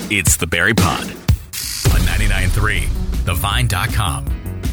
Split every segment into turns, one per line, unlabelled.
It's the Barry Pod on 99.3, thevine.com.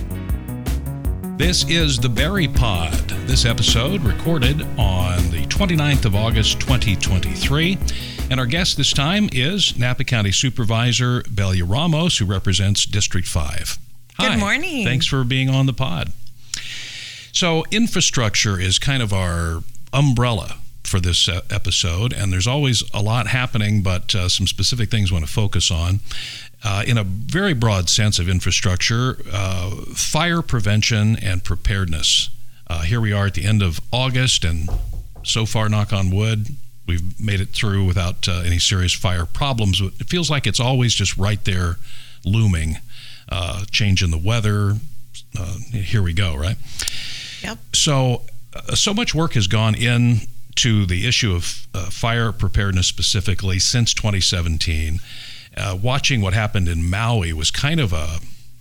This is the Barry Pod. This episode recorded on the 29th of August, 2023. And our guest this time is Napa County Supervisor Belia Ramos, who represents District 5. Hi.
Good morning.
Thanks for being on the pod. So infrastructure is kind of our umbrella for this episode, and there's always a lot happening, but some specific things I want to focus on. In a very broad sense of infrastructure, fire prevention and preparedness. Here we are at the end of August, and so far, knock on wood, we've made it through without any serious fire problems. It feels like it's always just right there looming. Change in the weather, here we go, right?
Yep.
So much work has gone into the issue of fire preparedness specifically since 2017. Watching what happened in Maui was kind of a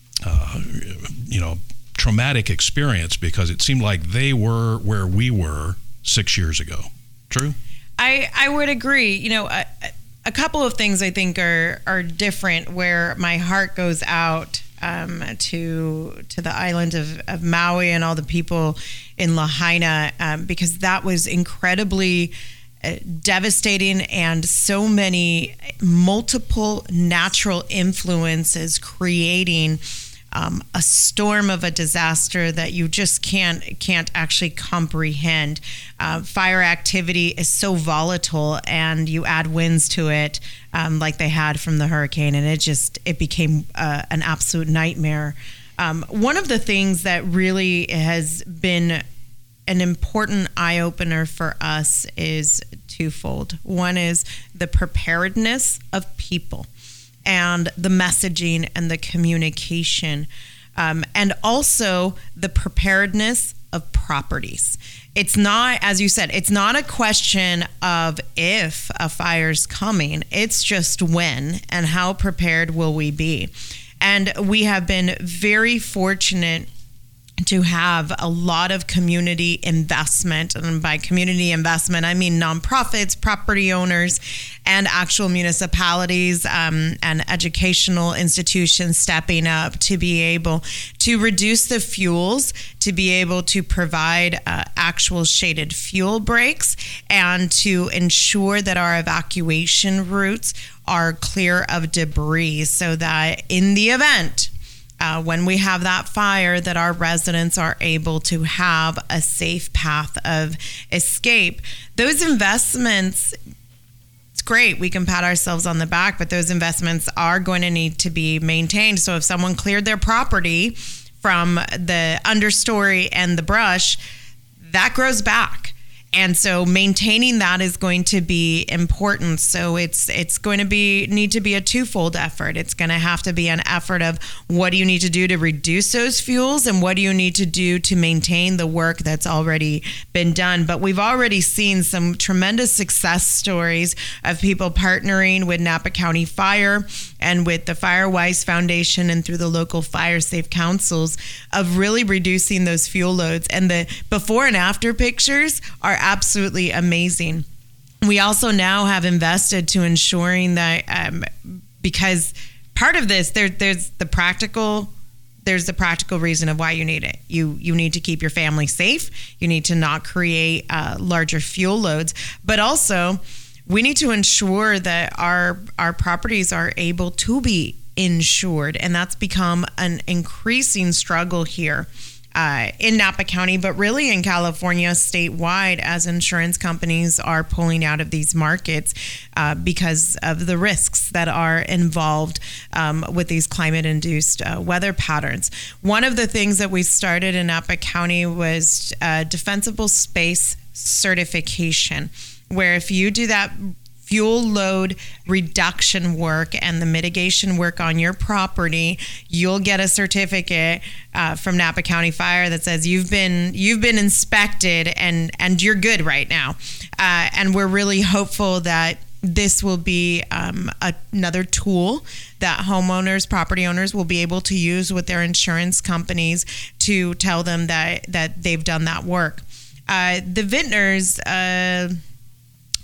traumatic experience because it seemed like they were where we were 6 years ago. True?
I would agree. You know, a couple of things I think are different where my heart goes out to the island of Maui and all the people in Lahaina because that was incredibly devastating, and so many multiple natural influences creating a storm of a disaster that you just can't actually comprehend. Fire activity is so volatile, and you add winds to it like they had from the hurricane, and it became an absolute nightmare. One of the things that really has been an important eye-opener for us is twofold. One is the preparedness of people and the messaging and the communication, and also the preparedness of properties. It's not, as you said, it's not a question of if a fire's coming, it's just when, and how prepared will we be. And we have been very fortunate to have a lot of community investment. And by community investment, I mean nonprofits, property owners, and actual municipalities and educational institutions stepping up to be able to reduce the fuels, to be able to provide actual shaded fuel breaks, and to ensure that our evacuation routes are clear of debris so that in the event when we have that fire, that our residents are able to have a safe path of escape. Those investments, it's great. We can pat ourselves on the back, but those investments are going to need to be maintained. So if someone cleared their property from the understory and the brush, that grows back. And so maintaining that is going to be important. So it's going to need to be a twofold effort. It's going to have to be an effort of what do you need to do to reduce those fuels, and what do you need to do to maintain the work that's already been done. But we've already seen some tremendous success stories of people partnering with Napa County Fire and with the Firewise Foundation and through the local fire safe councils of really reducing those fuel loads. And the before and after pictures are absolutely amazing. We also now have invested to ensuring that because part of this, there's the practical reason of why you need it. You need to keep your family safe. You need to not create larger fuel loads, but also we need to ensure that our properties are able to be insured, and that's become an increasing struggle here in Napa County, but really in California statewide, as insurance companies are pulling out of these markets because of the risks that are involved with these climate-induced weather patterns. One of the things that we started in Napa County was defensible space certification, where if you do that fuel load reduction work and the mitigation work on your property, you'll get a certificate from Napa County Fire that says you've been inspected and you're good right now. And we're really hopeful that this will be another tool that homeowners, property owners will be able to use with their insurance companies to tell them that they've done that work. The vintners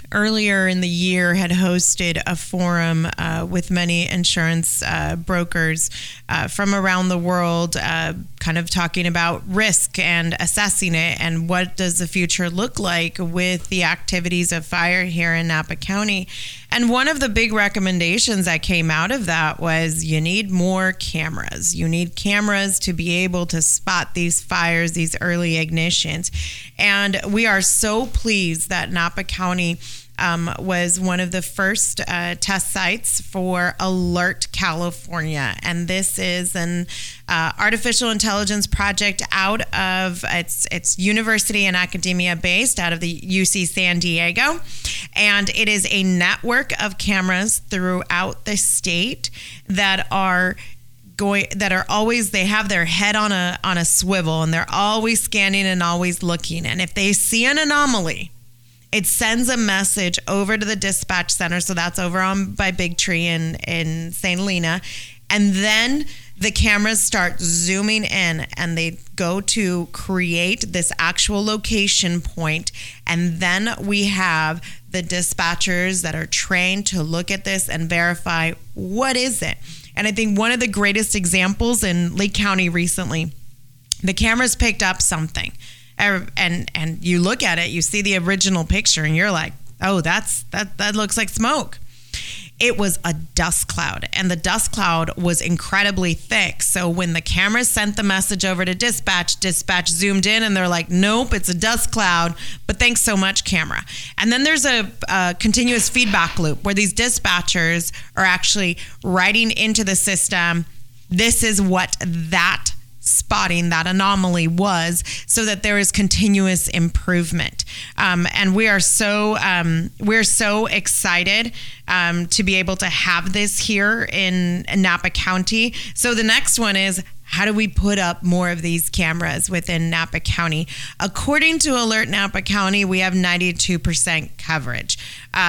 earlier in the year had hosted a forum with many insurance brokers from around the world, kind of talking about risk and assessing it, and what does the future look like with the activities of fire here in Napa County. And one of the big recommendations that came out of that was you need more cameras. You need cameras to be able to spot these fires, these early ignitions. And we are so pleased that Napa County was one of the first test sites for Alert California. And this is an artificial intelligence project out of, it's university and academia based out of the UC San Diego. And it is a network of cameras throughout the state that are always, they have their head on a swivel, and they're always scanning and always looking. And if they see an anomaly, it sends a message over to the dispatch center. So that's over on by Big Tree in St. Helena. And then the cameras start zooming in, and they go to create this actual location point. And then we have the dispatchers that are trained to look at this and verify, what is it? And I think one of the greatest examples in Lake County recently, the cameras picked up something. And you look at it, you see the original picture, and you're like, oh, that looks like smoke. It was a dust cloud, and the dust cloud was incredibly thick. So when the camera sent the message over to dispatch zoomed in, and they're like, nope, it's a dust cloud, but thanks so much, camera. And then there's a continuous feedback loop where these dispatchers are actually writing into the system, this is what that spotting, that anomaly was, so that there is continuous improvement. And we're so excited to be able to have this here in Napa County. So the next one is, how do we put up more of these cameras within Napa County? According to Alert Napa County, we have 92% coverage.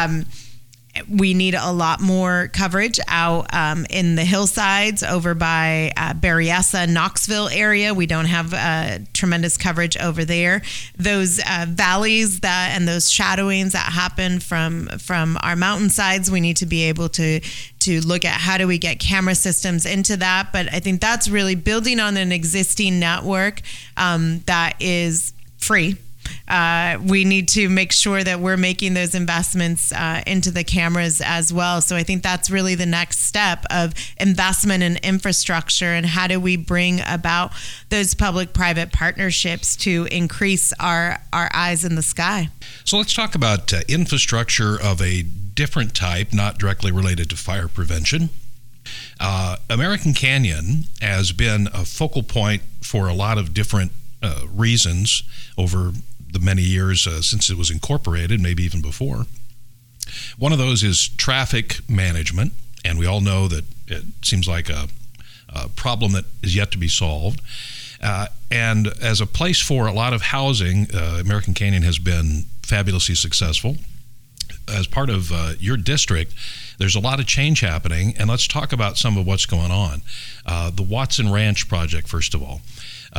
We need a lot more coverage out in the hillsides over by Berryessa, Knoxville area. We don't have tremendous coverage over there. Those valleys and those shadowings that happen from our mountainsides, we need to be able to look at how do we get camera systems into that. But I think that's really building on an existing network that is free. We need to make sure that we're making those investments into the cameras as well. So I think that's really the next step of investment in infrastructure, and how do we bring about those public-private partnerships to increase our eyes in the sky.
So let's talk about infrastructure of a different type, not directly related to fire prevention. American Canyon has been a focal point for a lot of different reasons over the many years since it was incorporated, maybe even before. One of those is traffic management, and we all know that it seems like a problem that is yet to be solved. And as a place for a lot of housing, American Canyon has been fabulously successful. As part of your district, there's a lot of change happening, and let's talk about some of what's going on. The Watson Ranch project, first of all.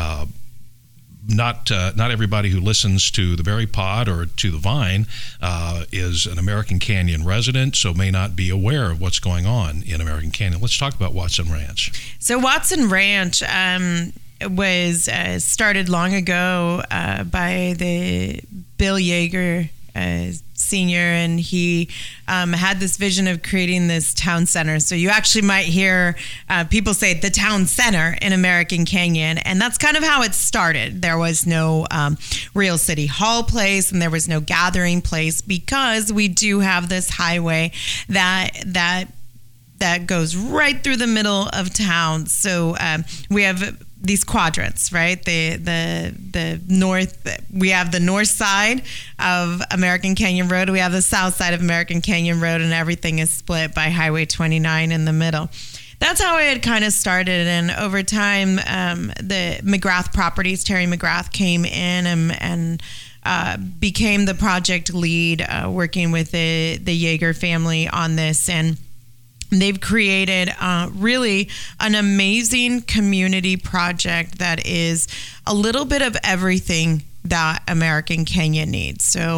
Not everybody who listens to the Berry Pod or to the Vine is an American Canyon resident, so may not be aware of what's going on in American Canyon. Let's talk about Watson Ranch.
So Watson Ranch was started long ago by the Bill Yeager Senior, and he had this vision of creating this town center. So you actually might hear people say the town center in American Canyon, and that's kind of how it started. There was no real city hall place, and there was no gathering place, because we do have this highway that goes right through the middle of town. So we have these quadrants, right? The north, we have the north side of American Canyon Road, we have the south side of American Canyon Road, and everything is split by Highway 29 in the middle. That's how it had kind of started, and over time, the McGrath Properties, Terry McGrath came in and became the project lead, working with the Yeager family on this, and they've created really an amazing community project that is a little bit of everything that American Canyon needs. So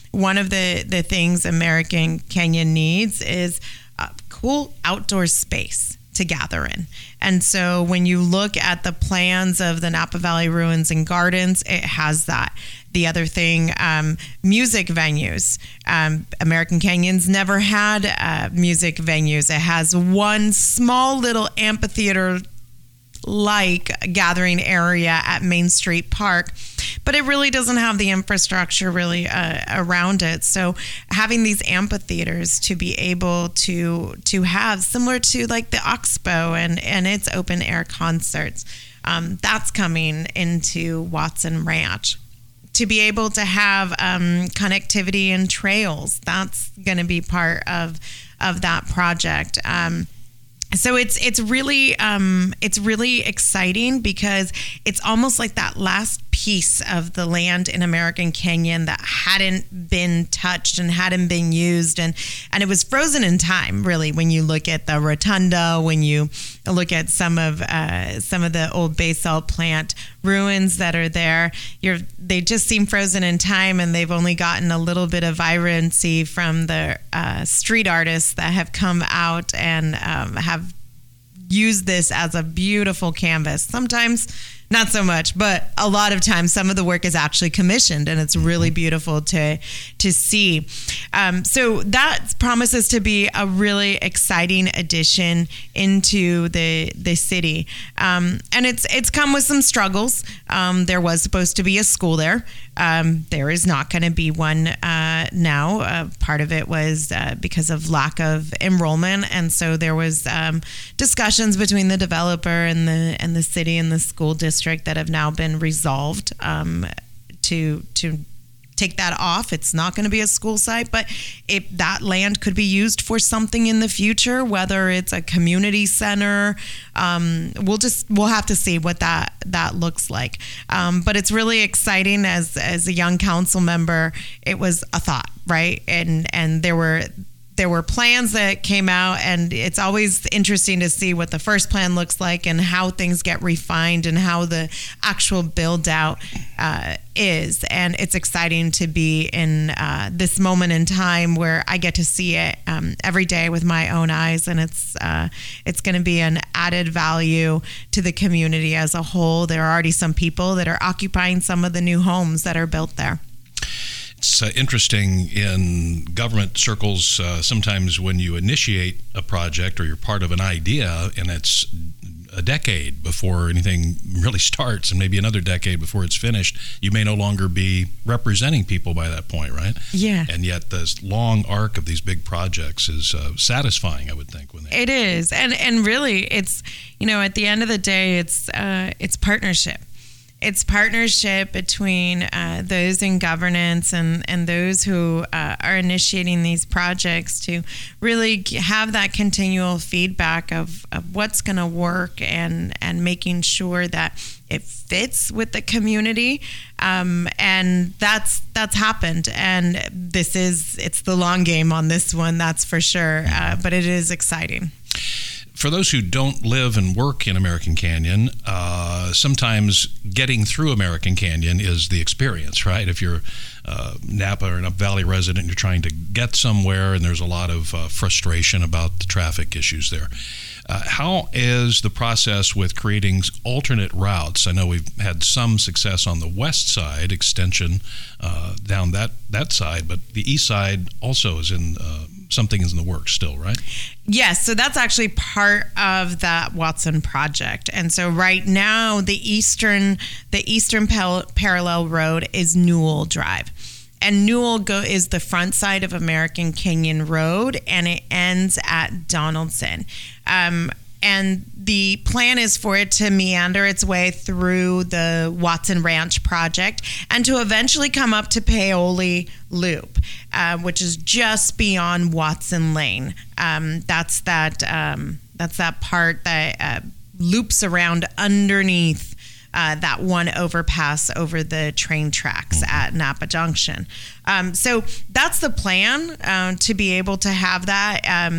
one of the things American Canyon needs is a cool outdoor space to gather in. And so when you look at the plans of the Napa Valley Ruins and Gardens, it has that. The other thing, music venues. American Canyon's never had music venues. It has one small little amphitheater like gathering area at Main Street Park, but it really doesn't have the infrastructure really around it. So having these amphitheaters to be able to have, similar to like the Oxbow and its open air concerts, that's coming into Watson Ranch. To be able to have connectivity and trails, that's going to be part of that project. So it's really exciting because it's almost like that last piece of the land in American Canyon that hadn't been touched and hadn't been used, and it was frozen in time. Really, when you look at the rotunda, when you look at some of the old basalt plant ruins that are there, they just seem frozen in time, and they've only gotten a little bit of vibrancy from the street artists that have come out and have used this as a beautiful canvas. Sometimes not so much, but a lot of times some of the work is actually commissioned, and it's really beautiful to see. So that promises to be a really exciting addition into the city. And it's come with some struggles. There was supposed to be a school there. There is not going to be one now. Part of it was because of lack of enrollment, and so there was discussions between the developer and the city and the school district that have now been resolved to take that off. It's not going to be a school site, but if that land could be used for something in the future, whether it's a community center, we'll have to see what that looks like. But it's really exciting as a young council member. It was a thought, right? And there were plans that came out, and it's always interesting to see what the first plan looks like and how things get refined and how the actual build out is. And it's exciting to be in this moment in time where I get to see it every day with my own eyes, and it's going to be an added value to the community as a whole. There are already some people that are occupying some of the new homes that are built there.
It's interesting in government circles, sometimes when you initiate a project or you're part of an idea and it's a decade before anything really starts and maybe another decade before it's finished, you may no longer be representing people by that point, right?
Yeah.
And yet this long arc of these big projects is satisfying, I would think.
It is. And really, it's, at the end of the day, it's partnership. It's partnership between those in governance and those who are initiating these projects to really have that continual feedback of what's going to work and making sure that it fits with the community. And that's happened. And it's the long game on this one, that's for sure. But it is exciting.
For those who don't live and work in American Canyon, sometimes getting through American Canyon is the experience, right? If you're Napa or Napa Valley resident, you're trying to get somewhere, and there's a lot of frustration about the traffic issues there. How is the process with creating alternate routes? I know we've had some success on the west side, extension down that side, but the east side also is something is in the works still, right?
Yes, so that's actually part of that Watson project. And so right now, the eastern parallel road is Newell Drive. And Newell is the front side of American Canyon Road, and it ends at Donaldson. And the plan is for it to meander its way through the Watson Ranch project and to eventually come up to Paoli Loop, which is just beyond Watson Lane. That's that part that loops around underneath that one overpass over the train tracks at Napa Junction. So that's the plan, to be able to have that.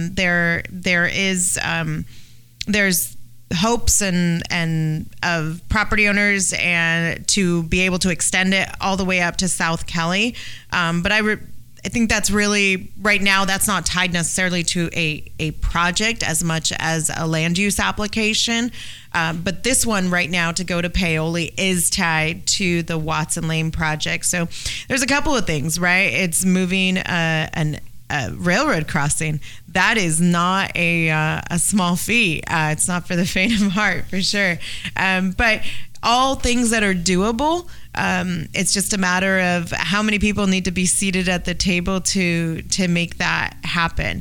There's hopes and of property owners and to be able to extend it all the way up to South Kelly. But think that's really, right now, that's not tied necessarily to a project as much as a land use application. But this one right now to go to Paoli is tied to the Watson Lane project. So there's a couple of things, right? It's moving a railroad crossing. That is not a small feat. It's not for the faint of heart, for sure. But all things that are doable. It's just a matter of how many people need to be seated at the table to make that happen.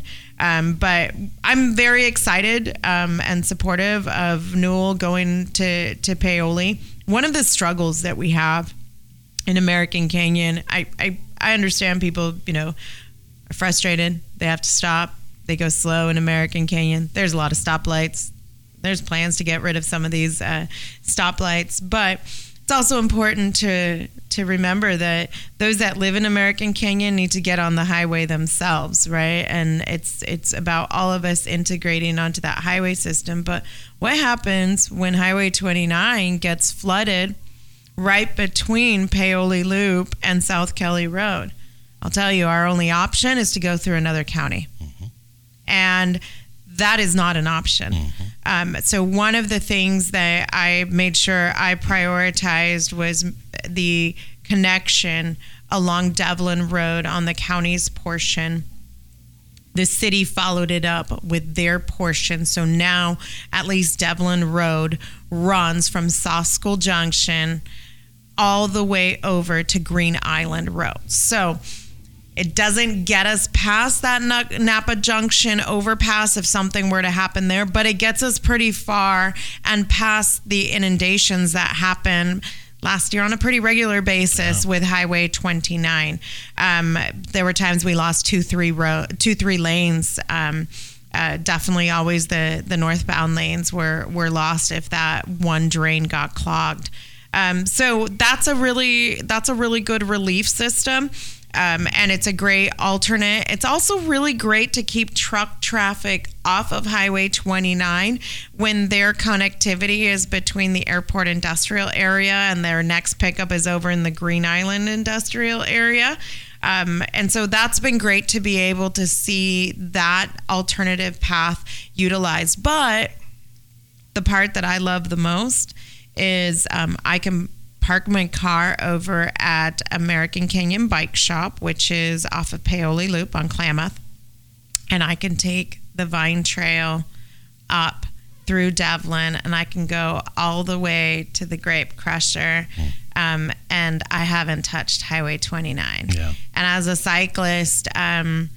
But I'm very excited and supportive of Newell going to Paoli. One of the struggles that we have in American Canyon, I understand people, are frustrated. They have to stop. They go slow in American Canyon. There's a lot of stoplights. There's plans to get rid of some of these stoplights, but it's also important to remember that those that live in American Canyon need to get on the highway themselves, right? And it's about all of us integrating onto that highway system. But what happens when Highway 29 gets flooded right between Paoli Loop and South Kelly Road? I'll tell you, our only option is to go through another county. Mm-hmm. And that is not an option. Mm-hmm. So one of the things that I made sure I prioritized was the connection along Devlin Road on the county's portion. The city followed it up with their portion. So now at least Devlin Road runs from Soskull Junction all the way over to Green Island Road. So it doesn't get us past that Napa Junction overpass if something were to happen there, but it gets us pretty far and past the inundations that happened last year on a pretty regular basis with Highway 29. There were times we lost 2-3 lanes. Definitely always the northbound lanes were lost if that one drain got clogged. So that's a really good relief system. And it's a great alternate. It's also really great to keep truck traffic off of Highway 29 when their connectivity is between the airport industrial area and their next pickup is over in the Green Island industrial area. And so that's been great to be able to see that alternative path utilized. But the part that I love the most is I can park my car over at American Canyon Bike Shop, which is off of Paoli Loop on Klamath, and I can take the Vine Trail up through Devlin, and I can go all the way to the Grape Crusher, and I haven't touched Highway 29. Yeah. And as a cyclist, and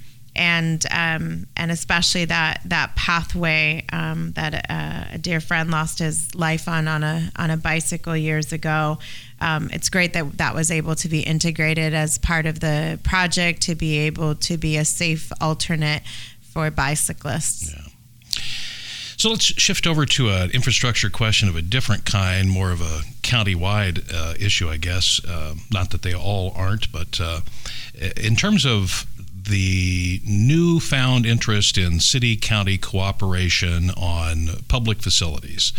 especially that pathway that a dear friend lost his life on a bicycle years ago. It's great that was able to be integrated as part of the project to be able to be a safe alternate for bicyclists. Yeah.
So let's shift over to an infrastructure question of a different kind, more of a county-wide issue, I guess. Not that they all aren't, but in terms of the newfound interest in city-county cooperation on public facilities.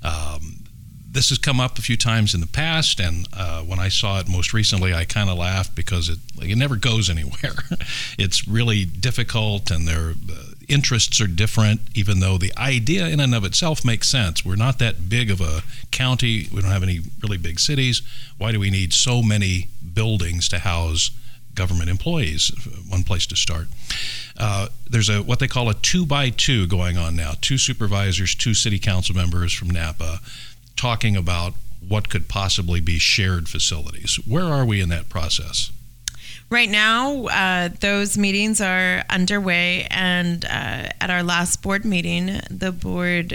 This has come up a few times in the past, and when I saw it most recently, I kind of laughed because it never goes anywhere. It's really difficult, and their interests are different, even though the idea in and of itself makes sense. We're not that big of a county. We don't have any really big cities. Why do we need so many buildings to house government employees? One place to start. There's what they call a 2x2 going on now. 2 supervisors, 2 city council members from Napa talking about what could possibly be shared facilities. Where are we in that process?
Right now, those meetings are underway, and at our last board meeting, the board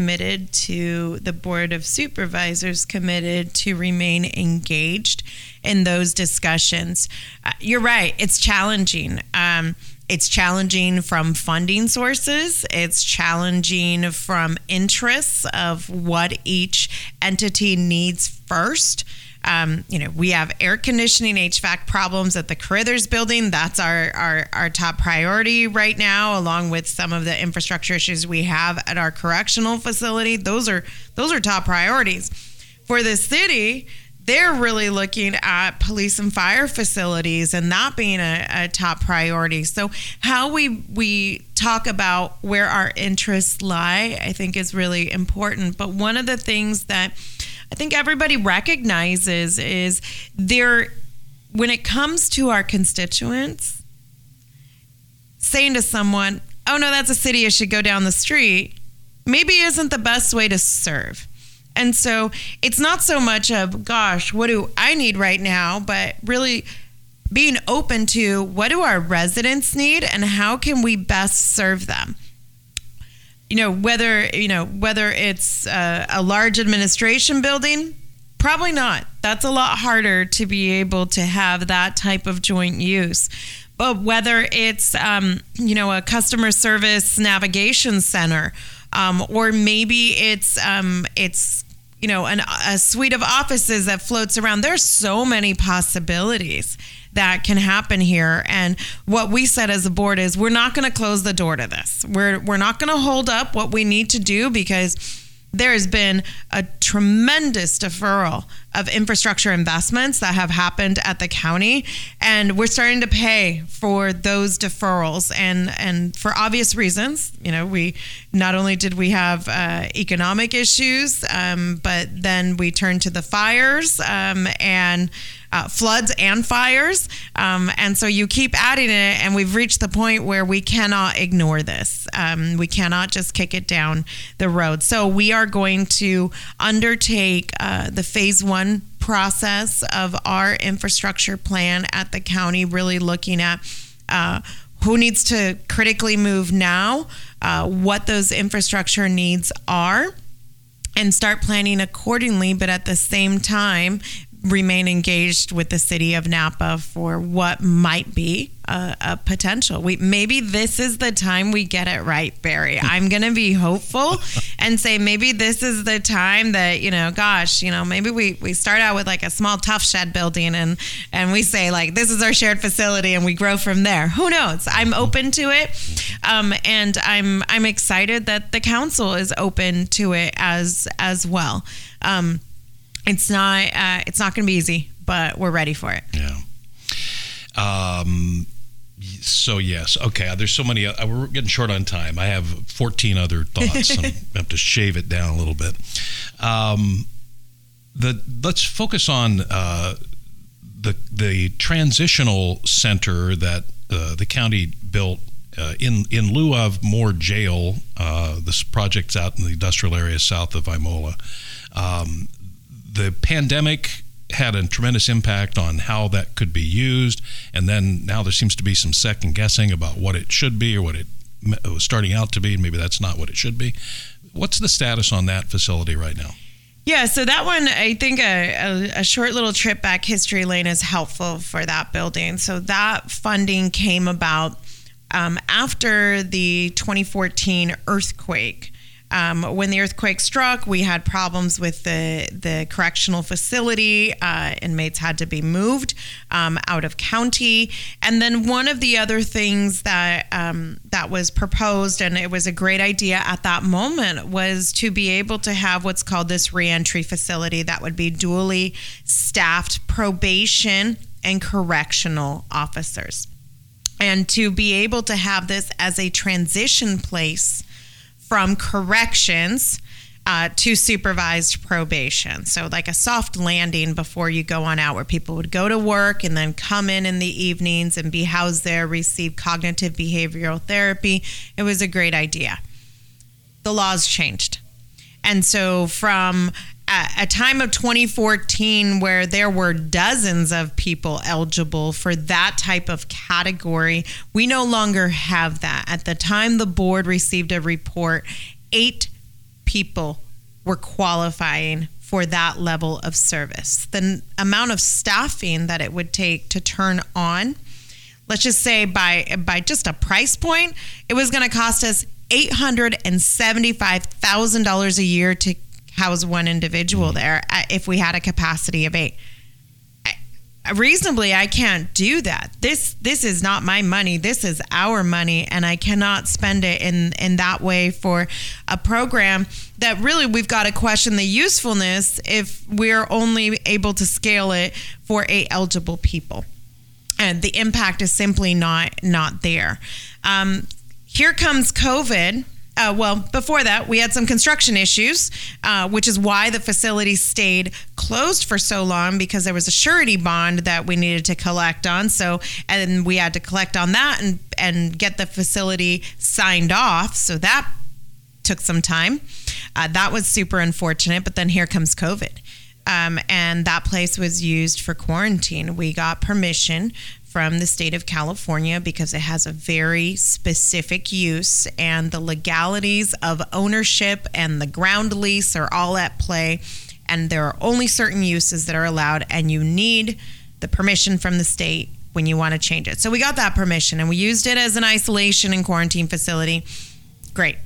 Board of Supervisors committed to remain engaged in those discussions. You're right, it's challenging. It's challenging from funding sources. It's challenging from interests of what each entity needs first. We have air conditioning, HVAC problems at the Carithers building. That's our top priority right now, along with some of the infrastructure issues we have at our correctional facility. Those are top priorities. For the city, they're really looking at police and fire facilities and that being a top priority. So how we talk about where our interests lie, I think is really important. But one of the things that I think everybody recognizes is when it comes to our constituents, saying to someone, oh no, that's a city, you should go down the street, maybe isn't the best way to serve. And so it's not so much of, gosh, what do I need right now, but really being open to what do our residents need and how can we best serve them? Whether it's a large administration building, probably not. That's a lot harder to be able to have that type of joint use. But whether it's, a customer service navigation center, or maybe it's a suite of offices that floats around. There's so many possibilities that can happen here. And what we said as a board is we're not going to close the door to this. We're not going to hold up what we need to do because there has been a tremendous deferral of infrastructure investments that have happened at the county, and we're starting to pay for those deferrals. And for obvious reasons, we not only did we have economic issues, but then we turned to the fires and floods and fires. And so you keep adding it, and we've reached the point where we cannot ignore this. We cannot just kick it down the road. So we are going to undertake the phase 1 process of our infrastructure plan at the county, really looking at who needs to critically move now, what those infrastructure needs are, and start planning accordingly, but at the same time, remain engaged with the city of Napa for what might be a potential. Maybe this is the time we get it right, Barry. I'm going to be hopeful and say maybe this is the time that, maybe we start out with like a small tough shed building and we say like, this is our shared facility and we grow from there. Who knows? I'm open to it. And I'm excited that the council is open to it as well. It's not going to be easy, but we're ready for it.
Yeah. So yes. Okay. There's so many. We're getting short on time. I have 14 other thoughts. I have to shave it down a little bit. Let's focus on the transitional center that the county built in lieu of more jail. This project's out in the industrial area south of Imola. The pandemic had a tremendous impact on how that could be used, and then now there seems to be some second guessing about what it should be or what it was starting out to be, and maybe that's not what it should be. What's the status on that facility right now?
Yeah, so that one, I think a short little trip back history lane is helpful for that building. So that funding came about after the 2014 earthquake. When the earthquake struck, we had problems with the correctional facility. Inmates had to be moved out of county. And then one of the other things that was proposed, and it was a great idea at that moment, was to be able to have what's called this reentry facility that would be dually staffed probation and correctional officers. And to be able to have this as a transition place from corrections to supervised probation. So like a soft landing before you go on out, where people would go to work and then come in the evenings and be housed there, receive cognitive behavioral therapy. It was a great idea. The laws changed. And so from a time of 2014 where there were dozens of people eligible for that type of category, we no longer have that. At the time the board received a report, 8 people were qualifying for that level of service. The amount of staffing that it would take to turn on, let's just say by just a price point, it was going to cost us $875,000 a year to house one individual there if we had a capacity of 8. reasonably, I can't do that. This is not my money. This is our money, and I cannot spend it in that way for a program that really we've got to question the usefulness if we're only able to scale it for 8 eligible people. And the impact is simply not there. Here comes COVID. Before that, we had some construction issues, which is why the facility stayed closed for so long, because there was a surety bond that we needed to collect on. And we had to collect on that and get the facility signed off. So that took some time. That was super unfortunate. But then here comes COVID. And that place was used for quarantine. We got permission from the state of California because it has a very specific use, and the legalities of ownership and the ground lease are all at play, and there are only certain uses that are allowed, and you need the permission from the state when you want to change it. So we got that permission, and we used it as an isolation and quarantine facility. Great.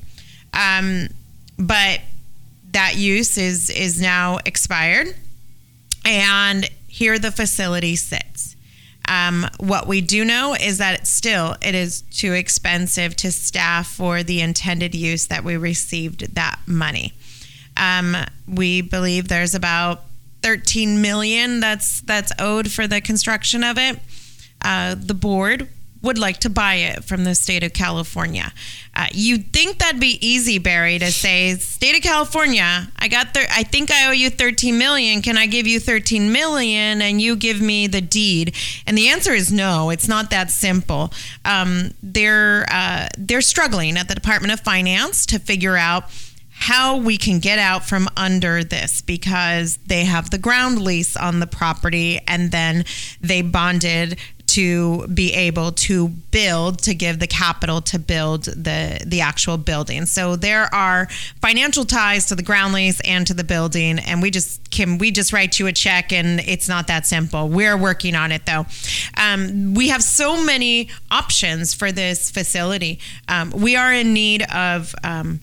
But that use is now expired, and here the facility sits. What we do know is that it is too expensive to staff for the intended use that we received that money. We believe there's about $13 million that's owed for the construction of it. The board would like to buy it from the state of California. You'd think that'd be easy, Barry, to say, state of California, I think I owe you $13 million. Can I give you $13 million and you give me the deed? And the answer is no. It's not that simple. They're struggling at the Department of Finance to figure out how we can get out from under this, because they have the ground lease on the property, and then they bonded to be able to build, to give the capital to build the actual building. So there are financial ties to the ground lease and to the building, and we just write you a check, and it's not that simple. We're working on it, though. We have so many options for this facility. We are in need of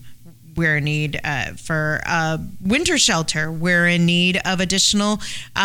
for a winter shelter. We're in need of additional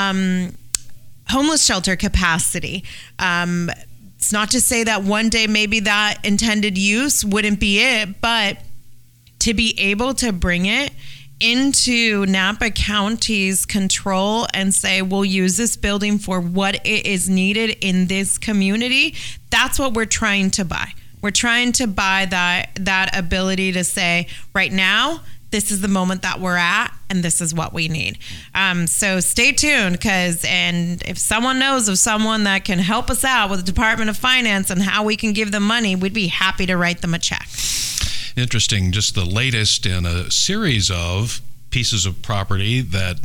homeless shelter capacity. It's not to say that one day maybe that intended use wouldn't be it, but to be able to bring it into Napa County's control and say, we'll use this building for what it is needed in this community, that's what we're trying to buy. We're trying to buy that ability to say, right now, this is the moment that we're at, and this is what we need. So stay tuned, and if someone knows of someone that can help us out with the Department of Finance and how we can give them money, we'd be happy to write them a check.
Interesting. Just the latest in a series of pieces of property that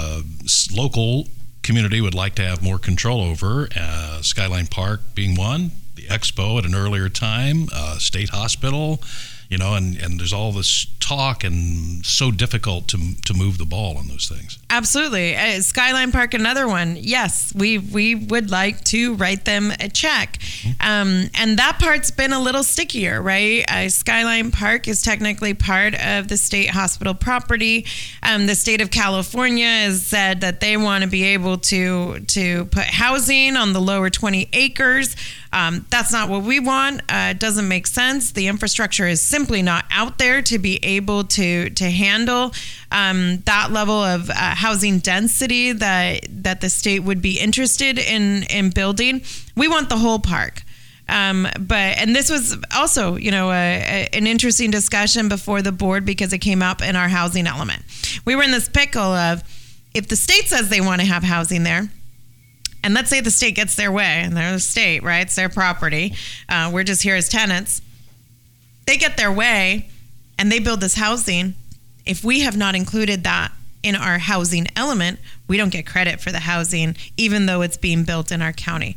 local community would like to have more control over. Skyline Park being one, the Expo at an earlier time, State Hospital, and there's all this talk, and so difficult to move the ball on those things. Absolutely.
Skyline Park, another one. Yes, we would like to write them a check. And that part's been a little stickier, right? Skyline Park is technically part of the state hospital property. The state of California has said that they want to be able to put housing on the lower 20 acres. That's not what we want. It doesn't make sense. The infrastructure is simply not out there to be able to handle that level of housing density that the state would be interested in building. We want the whole park. And this was also, an interesting discussion before the board, because it came up in our housing element. We were in this pickle of, if the state says they want to have housing there, and let's say the state gets their way, and they're the state, right? It's their property. We're just here as tenants. They get their way, and they build this housing. If we have not included that in our housing element, we don't get credit for the housing, even though it's being built in our county.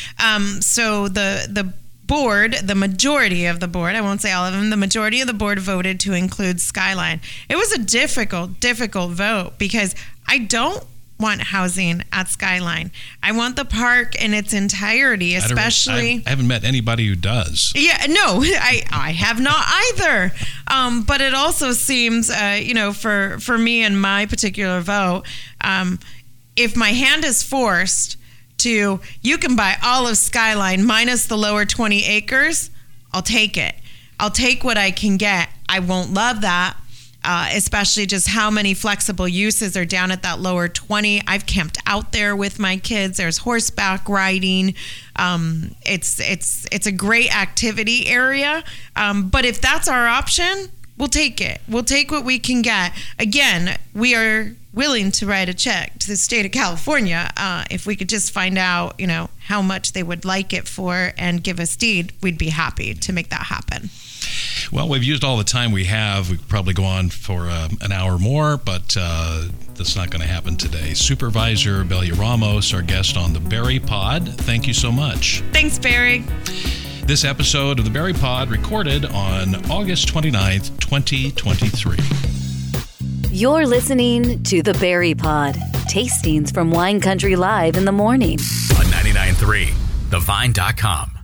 So the board, the majority of the board, I won't say all of them, the majority of the board voted to include Skyline. It was a difficult vote, because I don't want housing at Skyline. I want the park in its entirety, especially.
I haven't met anybody who does.
Yeah, no, I have not either. But it also seems, for me and my particular vote, if my hand is forced to, you can buy all of Skyline minus the lower 20 acres, I'll take it. I'll take what I can get. I won't love that, especially just how many flexible uses are down at that lower 20. I've camped out there with my kids. There's horseback riding. It's a great activity area. But if that's our option, we'll take it. We'll take what we can get. Again, we are willing to write a check to the state of California if we could just find out, how much they would like it for and give us deed. We'd be happy to make that happen.
Well, we've used all the time we have. We could probably go on for an hour more, but that's not going to happen today. Supervisor Belia Ramos, our guest on the Berry Pod. Thank you so much.
Thanks, Barry.
This episode of the Berry Pod recorded on August 29th, 2023.
You're listening to the Berry Pod. Tastings from Wine Country Live in the morning.
On 99.3, thevine.com.